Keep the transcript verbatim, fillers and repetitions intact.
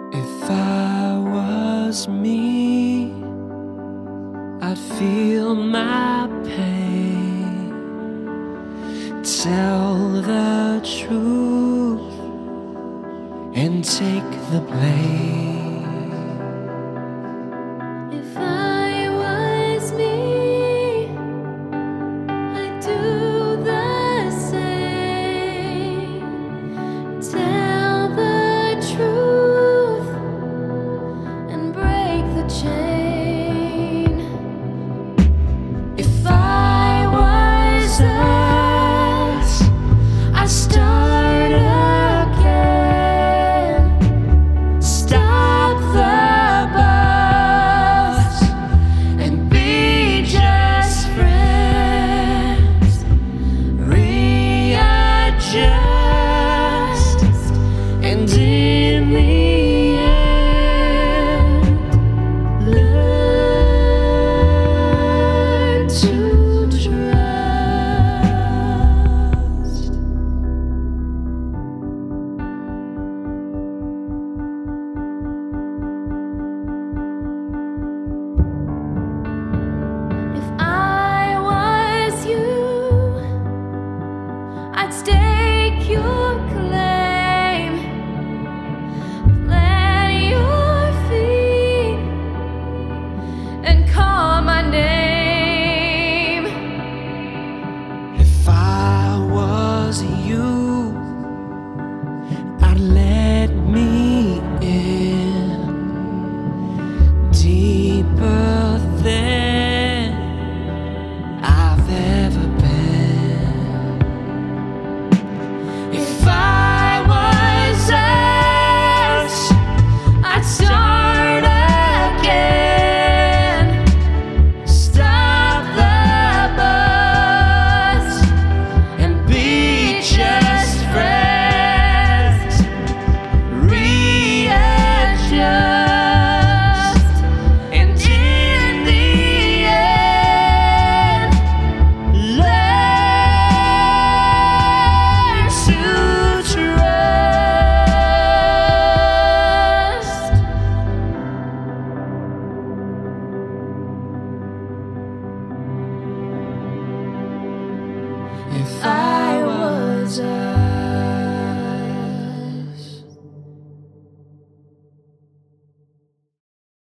If I was me, I'd feel my pain, tell the truth, and take the blame. If I was me, I'd do the same, tell the truth and break the chain. If I was us, I'd start again, stop the bus and be just friends, readjust, and in the end learn to trust. If I was you, I'd stake your claim, plant your feet, and call my name. If I was you, I'd let